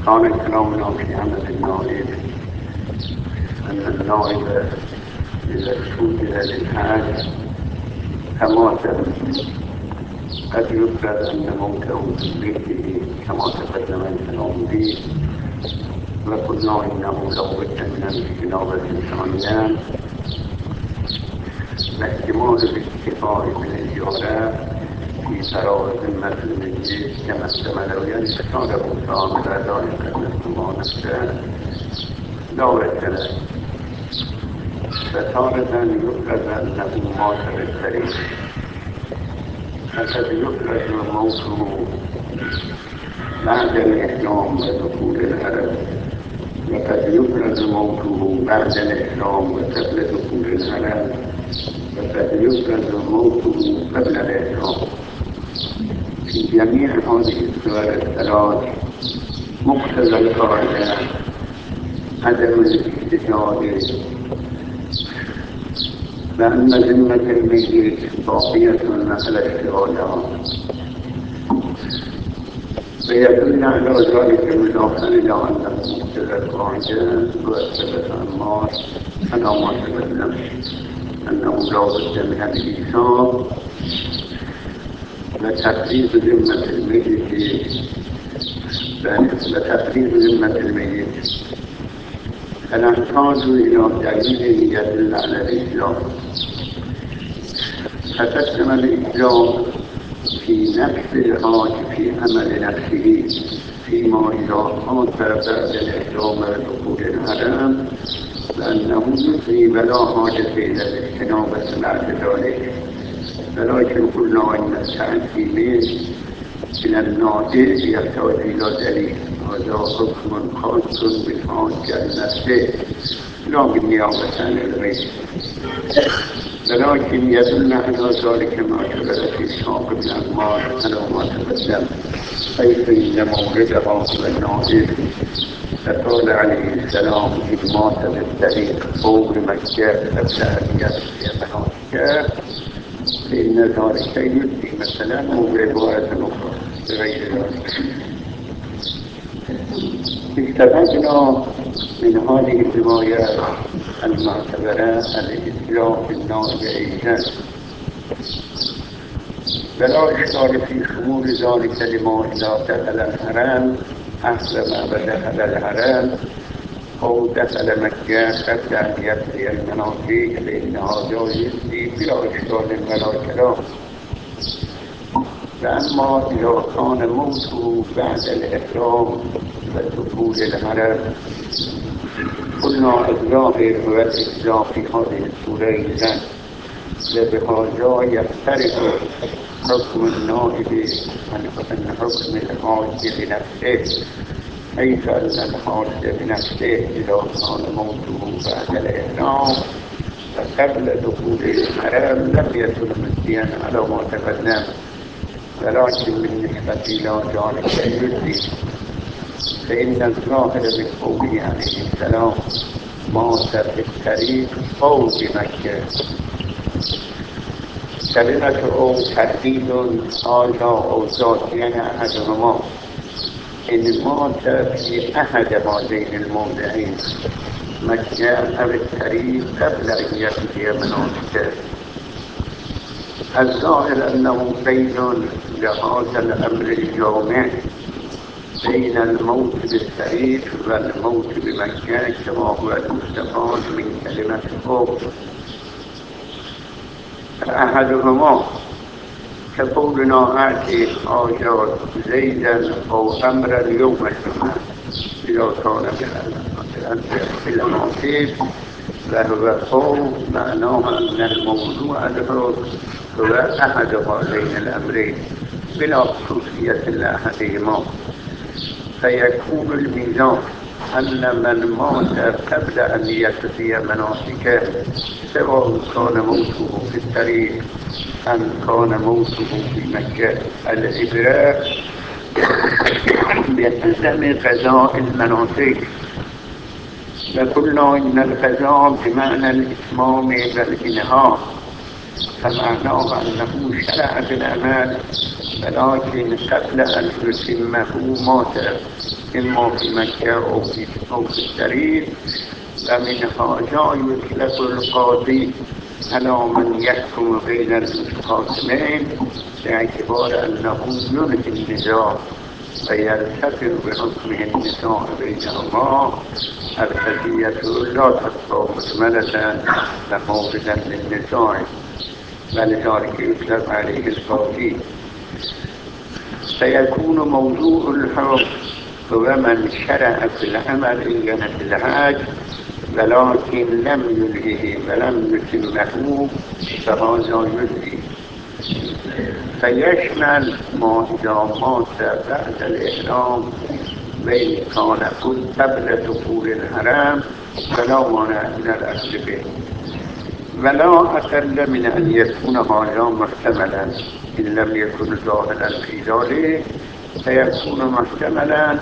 قال كلامنا في عمل النائب أن النائب إذا استودع للحاج كماتب قد يفرض أن موته في بيته كما تقدم الكلام به، وقلنا إنه لو بد من الاستنابة ثانيا واحتمال الاكتفاء بالإجارة في فراغ ذمة الميت كما احتمل ينتقل بوطان لا يكلف نفسه لا يكلف، فتارة يفرض أنه مات بالطريق، فقد يفرض موته بعد الإحرام ودخول الحرم، وقد يفرض موته بعد الإحرام وقبل دخول الحرم، وقد يفرض موته قبل الإحرام. في جميع هذه الصور الثلاث مقتضى القاعدة عدم الاجتهاد، وأن ذمة الميت باقية على اجتهادها، ويدل على ذلك مضافا إلى أنه مقتضى القاعدة وثبت عمار على ما تقدم أنه لا بد من الإيثار وتفريغ ذمة الميت فنحتاج إلى دليل يدل على الإسلام. فتقدم الإسلام في نفس الحاج في عمل نفسه فيما إذا مات بعد الإحرام ودخول الحرم لأنه يفضي ولا حاجة إلى الاستنابة بعد ذلك، ولكن قلنا إن التعدي من النادر يحتاج إلى دليل، هذا حكم خاص بالحاج نفسه لا بالنيابة عن الغير، ولكن يدل على ذلك ما ثبت في إسحاق بن عمار على ما تقدم، حيث إن مولده هو النادر، فقال عليه السلام إذ مات بالطريق أو بمكة قبل أن يأتي مناسكه فإن ذلك يدري مثلا أو بعبارة أخرى غير ذلك. استفدنا من هذه الروايات المعتبرة الإسلام بالنائب أيضا، ولا إشكال في شمول ذلك لما إذا دخل الحرم أسلم ودخل الحرم أو دخل مكة قبل أن يقضي المناسك، فإن هذا يجري بلا إشكال ولا كلام. فأما إذا كان موته بعد الإحرام ودخول الحرم قلنا الظاهر هو الإسلام في هذه الصورة أيضا، وبهذا يفترق حكم النائب عن حكم الحاج بنفسه، حيث أن الحاج بنفسه إذا كان موته بعد الإحرام وقبل دخول الحرم لم يكن مديا على ما تقدم، ولكن بالنسبة إلى ذلك يدري، فإن الظاهر من قوله عليه السلام مات بالطريق أو بمكة، كلمة أو ترديد هذا أو ذاتين أحدهما، إن مات في أحد هذين الموضعين مكة أو الطريق قبل أن يأتي مناسكه. الظاهر أنه بين لهذا الأمر الجامع بين الموت بالطريق والموت بمكة كما هو المستفاد من كلمة أو، فأحدهما كقولنا آتي آجر زيدا أو أمرا يوم الجمعة إذا كان في المناسك، وهو أو معناه أن الموضوع له هو أحد هذين الأمرين بلا خصوصية لأحدهما، فيكون الميزان أن من مات قبل أن يقضي مناسكه سواء كان موته في الطريق أم كان موته في مكة العبرة بعدم قضاء المناسك. وقلنا إن القضاء بمعنى الإتمام والإنهاء، فمعناه أنه شرع بالعمل ولكن قبل أن يتمه مات، إما في مكة أو في الطريق. ومنها لا يطلق القاضي على من يحكم بين المتخاصمين باعتبار أنه ينهي النزاع ويرتفع بحكمه النزاع بينهما. القضية لا تبقى مجملة وموردا للنزاع، ولذلك يطلق عليه القاضي. سيكون موضوع الحكم هو من شرع في العمل في الحج ولكن لم يلهه ولم يتمه، فهذا يلهي. فيشمل ما إذا مات بعد الإحرام وإن كان قبل دخول الحرم فلا مانع من الأخذ به، ولا أقل من أن يكون هذا محتملا. إن لم يكن ظاهرا في ذلك فيكون محتملا.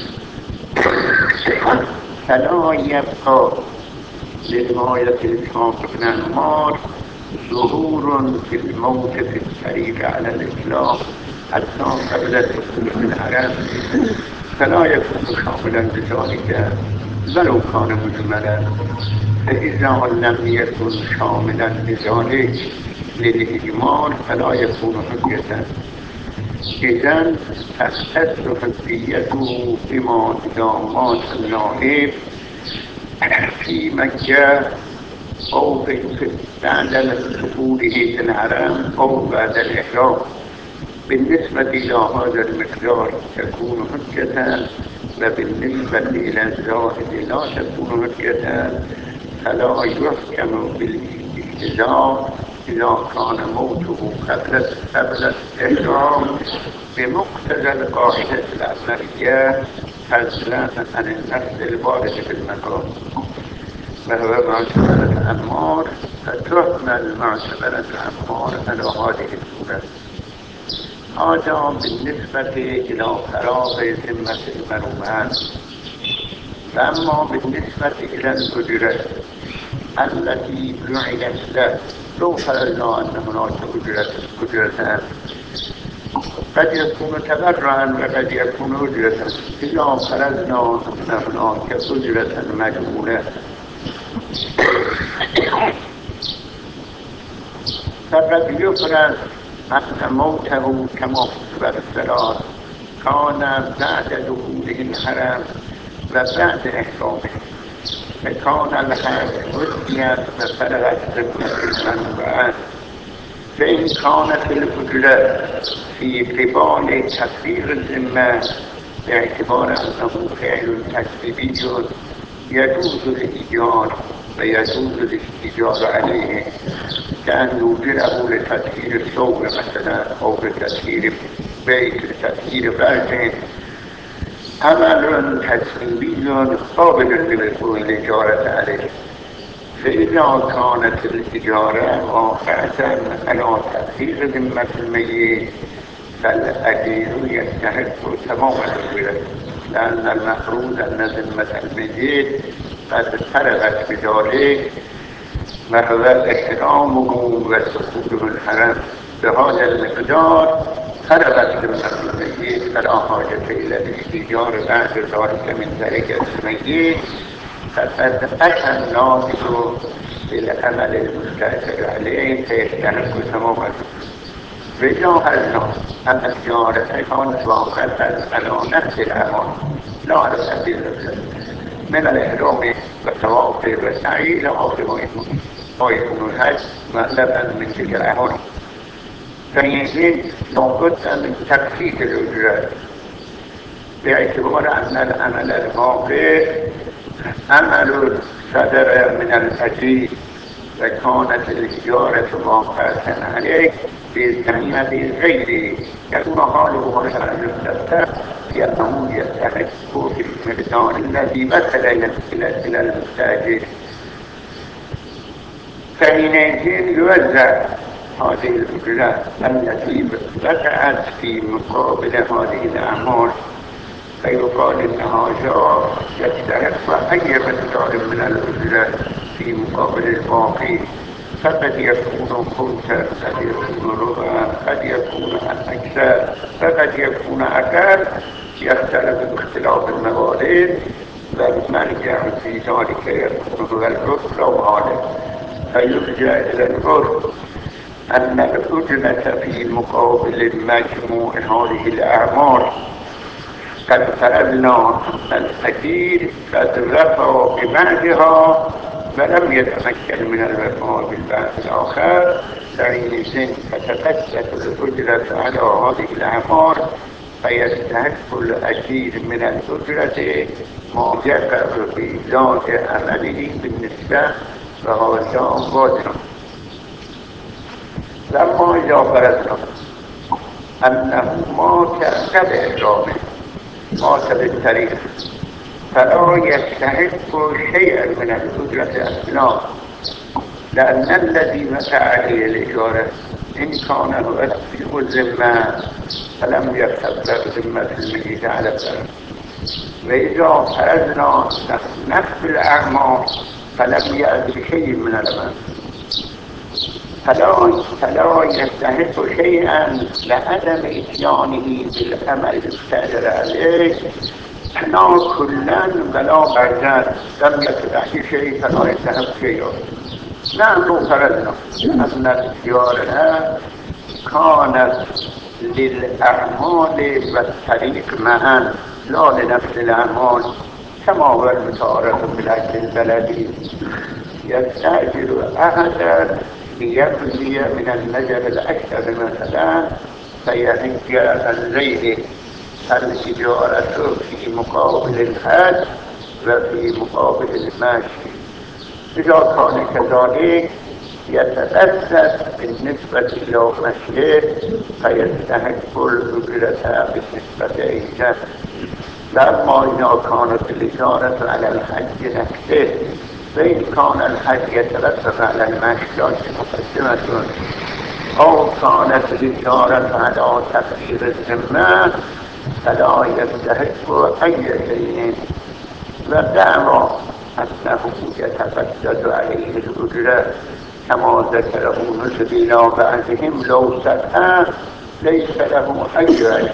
فلا يبقى للغاية الحاكم من المال ظهور في الموت في الطريق على الإطلاق حتى قبل دخول الحرم، فلا يكون شاملا بذلك ولو كان مجملا. فإذا لم يكن شاملا بذلك للإجمال فلا يكون حجة. إذن تختص حجيته بما إذا مات النائب في مكة أو بعد دخوله في الحرم أو بعد الإحرام. بالنسبة إلى هذا المقدار تكون حجة، وبالنسبة إلى الزائد لا تكون حجة. فلا يحكم بالاجتزاء إذا كان موته قبل الإحرام بمقتضى القاعدة العملية فضلا عن النفس الوارد في المكان، وهو معتبرة عمار. فتحمل معتبرة عمار على هذه الصورة. هذا بالنسبة إلى فراغ ذمة المروءان. فأما بالنسبة إلى الأجرة التي جعلت له، لو فرضنا أن هناك أجرة قد يكون تبرعا وقد يكون أجرة، إذا فرضنا أن هناك أجرة مجهولة فقد يفرض أن موته كما في الصلاة كان بعد دخوله الحرم وبعد إحرامه، فكان الحج عديت وفرغت ذمة المنوعات. فإن كانت الأجرة في قبال تفريغ الذمة باعتبار أنه فعل تكذيبي يجوز الإيجار ويجوز الاستئجار عليه، كأن يوجره لتطهير الثوب مثلا أو لتطهير بيت لتطهير فرج. عمل تكذيبي قابل للإجارة عليه. فإذا كانت الإجارة واقعة على تطهير ذمة الميت فالأجير يستحق تمام الأجرة، لأن المفروض أن ذمة الميت قد فرغت بذلك وهو إحرامه ودخوله الحرم بهذا المقدار. فرغت ذمة الميت فلا حاجة إلى الاستئجار بعد ذلك من تركة الميت، فقد أتى الناس بالعمل المستأجر عليه فيستحق تمام الأجرة. بجاهلنا أن الإجارة كانت واقعة على نفس العمل لا على سبيل من الإحرام والطواف والسعي إلى آخر ما يكون الحج مطلبا من تلك الأعمال. فيجب لابد من تخفيف الأجرة باعتبار أن العمل الواقع عمل صدر من الأجير وكانت الإجارة واقعة عليه بذمة غيره، يكون حاله مثلا المستفتى لأنه يستحق في المقدار الذي مثل إلى المستأجر. فحينئذ يوزع هذه الأجرة التي وقعت في مقابل هذه الأعمال، فيقال إن هذا يستحق أي مقدار من الأجرة في مقابل الباقي، فقد يكون خمسا، قد يكون ربعا، قد يكون أكثر، فقد يكون أقل، يختلف باختلاف الموارد والمرجع في ذلك يكون هو العرف أو غالب، فيرجع إلى العرف أن الأجرة في مقابل مجموع هذه الأعمال قد فرضنا أن الأجير قد رفع ببعضها ولم يتمكن من الوفاء بالبعض الآخر، فحينئذ تتبسط الأجرة على هذه الأعمال فيستحق الأجير من الأجرة ما يقع في ذات عمله بالنسبة وهذا واجب. لما إذا فرضنا أنه مات قبل إحرامه، مات بالتاريخ، فلا يستحق شيئا من الأجرة أصلا، لأن الذي وقع عليه الإجارة إن كان هو تسليم الذمة فلم يستبدل ذمة الميت على الدرس، وإذا فرضنا نفس الأعمال فلم يأتي شيء من المال فلا يستحق شيئا لعدم إتيانه بالعمل القادر عليه، لا كلا ولا بعدا لم يستحق شيء فلا يستحق شيئا. نحن فرضنا أن الإجارة كانت للأعمال والطريق معا لا لنفس الأعمال، كما هو المتعارف بالعقل البلدي، يستأجر أحدا ليبني من النجر الأكثر مثلا فيحج عن غيره، الإجارة في مقابل الحج وفي مقابل المشي. إذا كان كذلك يتبسط بالنسبة إلى مشيه فيستحق الأجرة بالنسبة إليه. لما إذا كانت الإجارة على الحج نفسه، فإن كان الحج يترتب على المشي مقدمة أو كانت الإجارة على تقدير الذمة فلا يستحق أي شيء، والدعوى أنه يتبدد عليه الأجرة كما ذكره نسبنا بعضهم لو سأل ليس له أي علم،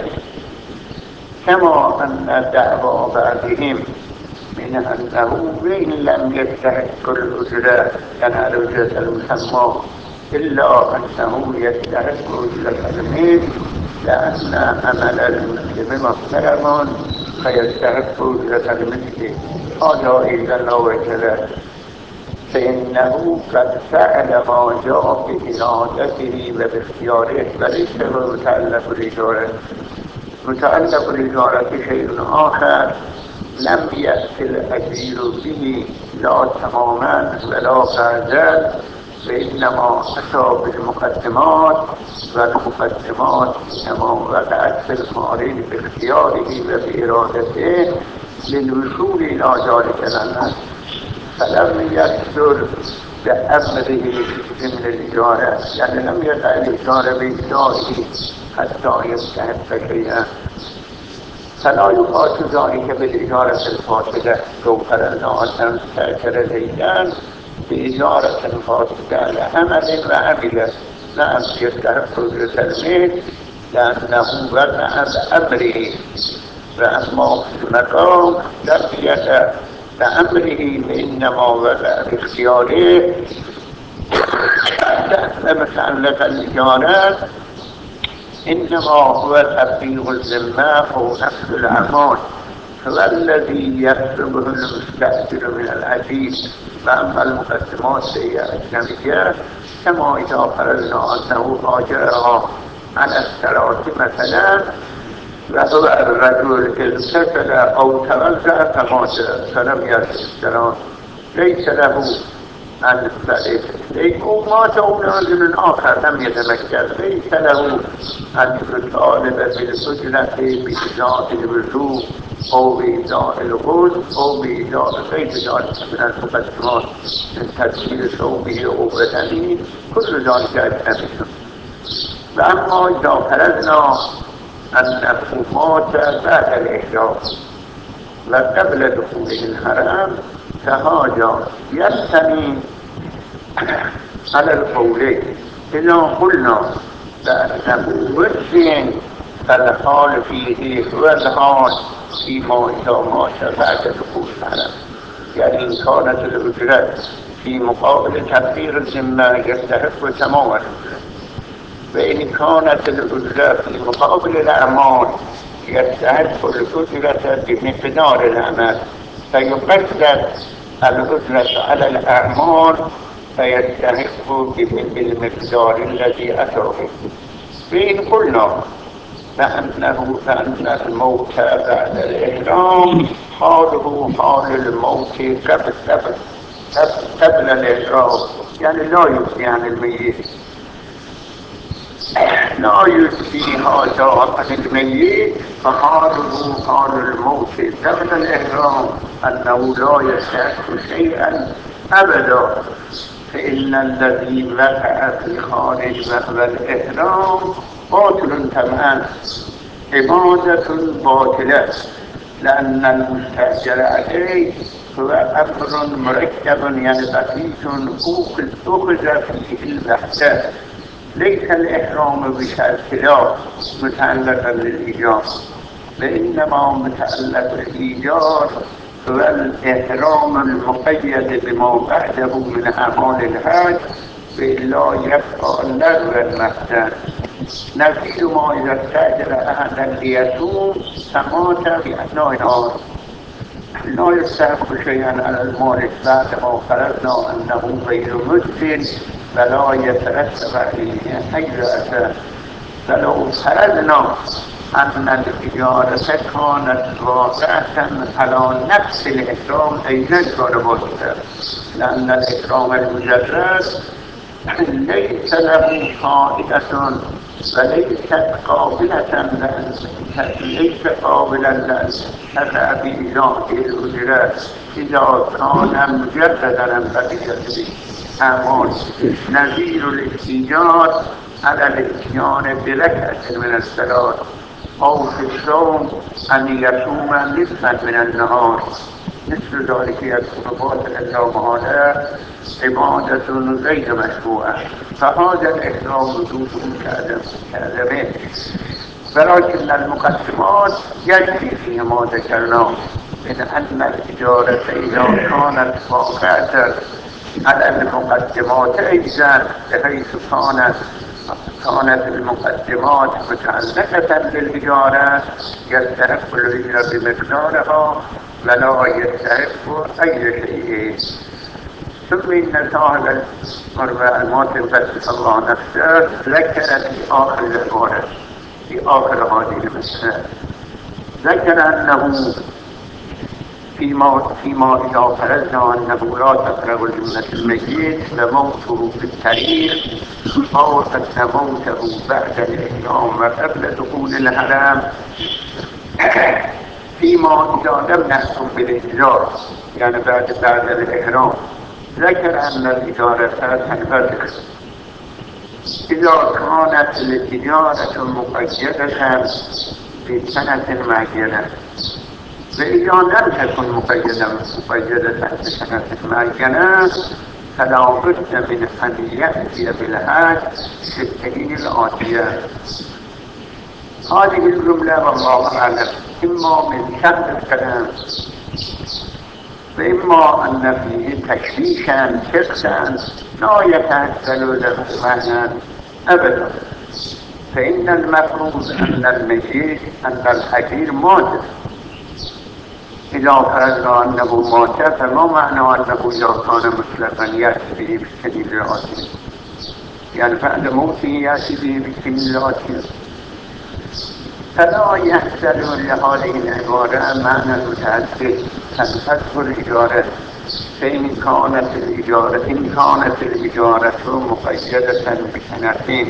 كما أن دعوى بعضهم من أنه وإن لم يستحق الأجرة ينال أجرة المسمى إلا أنه يستحق أجرة الميت، لأن عمل المسلم محترم فيستحق أجرة المثل. هذا إذا لا وجه له، فإنه قد فعل ما جاء بإرادته وباختياره وليس متعلق بالإجارة. متعلق بالإجارة شيء آخر لم يأتي الأجير به لا تماما ولا بعدا، وإنما أتى بالمقدمات، والمقدمات إنما وقعت في المارد باختياره وبإرادته للوصول إلى ذلك الأمر، فلم يصدر بأمره من الإجارة، يعني لم يقع الإجارة بإجاره حتى يستحق شيئا، فلا يقاس ذلك بالإجارة الفاسدة. لو فرضنا أن تأجر زيدان بإجارة فاسدة لعمل وعمل نعم يستحق أجرة الميت لأنه وقع بأمره، وأما في المقام لم يقع بأمره وإنما وقع باختياره، لأن متعلق الإجارة إنما هو تبليغ الذمة أو نفس الأعمال، فالذي يطلبه المستأجر من العزيز. وأما المقدمات هي أجنبية، كما إذا فرضنا أنه راجعها على الثلاث مثلا، وهو الرجل اغتسل أو توضأ فمات فلم يغتسل ليس له أن يختلف، ومات رجل آخر لم يتمكن ليس له أن يطالب بالأجرة بإيجاد الوضوء أو بإيجاد الغسل أو بإيجاد غير ذلك من المقدمات من تغسيل ثوبه أو بدنه، كل ذلك أجنبي. وأما إذا فرضنا أنه مات بعد الإحرام وقبل دخوله الحرم، فهذا ينتمي على القولين. إذا قلنا بأنه وجه فالحال فيه هو الحال فيما إذا مات بعد دخول الحرم. يعني إن كانت الأجرة في مقابل تبرير الذمة يستحق تمام الأجرة، وإن كانت الأجرة في مقابل الأعمال يستحق الأجرة بمقدار العمل، فيقدر الأجرة على الأعمال فيستحق بالمقدار الذي أتى به. وإن قلنا فأن الموت بعد الإحرام حاله حال الموت قبل الإحرام، يعني لا يجزي عن الميت، لا يجزي هذا عن الميت، فحاله حال الموت قبل الإحرام أنه لا يستحق شيئا أبدا، فإن الذي وقع في خارج وهو الإحرام باطل تماما، عبادة باطلة، لأن المستأجر عليه هو أمر مركب يعني بسيط أخذ فيه البحث، ليس الإحرام بشرط متعلقا بالإيجار، وإنما متعلق بالإيجار هو الإحرام المقيد بما بعده من أعمال الحج، وإلا يبقى لغوا محضا. نظير ما إذا استأجر أحدا ليصوم فمات في أثناء النهار لا يستحق شيئا على المالك بعد ما فرضنا أنه غير مسلم ولا يترتب عليه أي أثر. فلو فرضنا أن الإجارة كانت واقعة على نفس الإحرام أي نجبر بوده، لأن الإحرام المجرد ليس له فائدة وليست قابلة ليس قابلا للشرع بإيجاد الأجرة إذا كان مجردا عن بقية الأعمال، نظير الإيجاد على الإتيان بركعة من الصلاة أو في الصوم أن يصوم نصفا من النهار، مثل ذلك يكون باطلا لا محالة عبادة غير مشروعة، فهذا الإحرام وجوده كعدمه. ولكن المقدمات يجري فيها ما ذكرناه من أن الإجارة إذا كانت واقعة على المقدمات أيضا، بحيث كانت المقدمات متعلقة بالإجارة يستحق الإجارة بمقدارها ولا يستحق أي شيء. ثم إن صاحب الموطن بس الله نفسه ذكر في آخر العبارة في آخر هذه المسألة، ذكر أنه فيما إذا فرضنا أنه لا تقرب ذمة الميت وموته في الطريق أو أن موته بعد الإحرام وقبل دخول الحرم، فيما إذا لم نحكم بالإجارة يعني بعد الإحرام، ذكر أن الإجارة تنفسخ إذا كانت الإجارة مقيدة بسنة معينة، وإذا لم تكن مقيدة بسنة معينة فلا بد من أن يأتي بالحج في السنين الآتية. هذه الجملة والله أعلم إما من شرط الكلام وإما أن فيه تشويشا فقها لا يتأثر له معنى أبدا، فإن المفروض أن الميت أن الحجير مات. إذا فرضنا أنه مات فما معنى أنه إذا كان مطلقا يأتي به بالسنين الآتية، يعني بعد موته يأتي به بالسنين الآتية، فلا يحصل لهذه العبارة معنى متعدد تنفسخ الإجارة، فإن كانت الإجارة مقيدة بسنتين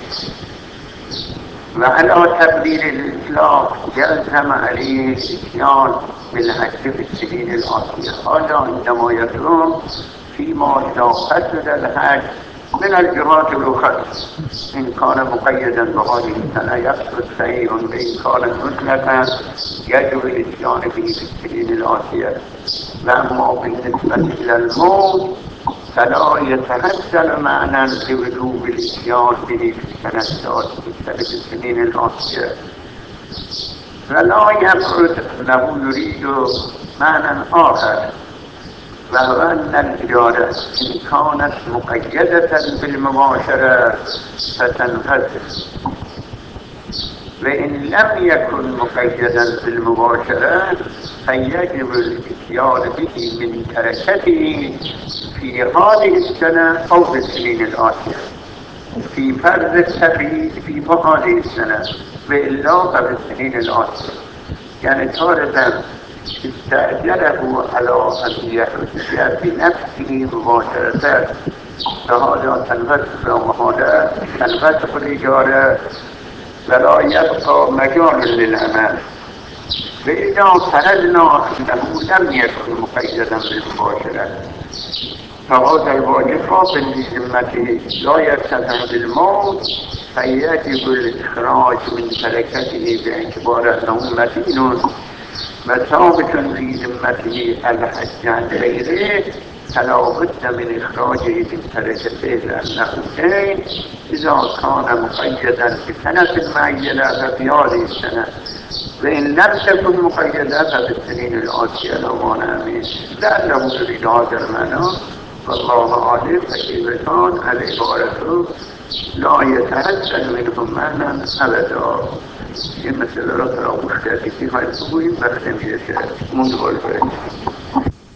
وعلى تبديل الإطلاق يلزم عليه الإتيان بالحج في السنين الآتية. هذا عندما يكون فيما إذا قصد الحج من الجهات الأخرى، إن كان مقيدا بهذه السنة يقصد شيء، وإن كان مطلقا يجب الإتيان به في السنين الآتية. وأما بالنسبة إلى الموت فلا يتحصل معنى لوجوب الإتيان به في السنين الآتية، ولا يفرد له يريد معنى آخر، وهو أن الإرادة إن كانت مقيدة بالمباشرة فتنفذ، وإن لم يكن مقيدا بالمباشرة فيجب الاتيان به من تركته في هذه السنة أو في السنين الآتية في فرض التبعيد في هذه السنة، وإلا ففي السنين الآتية. يعني طالبا استأجره على أن يحج بنفسه مباشرة، فهذا تنفذ الإجارة ولا يبقى مجال للعمل. وإذا فرضنا أنه لم يكن مقيدا بالمباشرة فهذا الواجب بذمته لا يرتفع بالموت، فيجب الإخراج من تركته باعتبار أنه مدين وثابت في ذمته الحج عن غيره، فلا بد من إخراجه من تركته لأنه دين إذا كان مقيدا بسنة معينة ففي هذه السنة، وإن لم تكن مقيدة ففي السنين الآتية لا مانع منه. لعله يريد هذا المعنى والله أعلم. فكيف كان العبارة لا يتحسن منهم معنى أبدا. این مسئله را فراموش کردید که باید بگوییم وقت نمیشه که منتقل کنیم.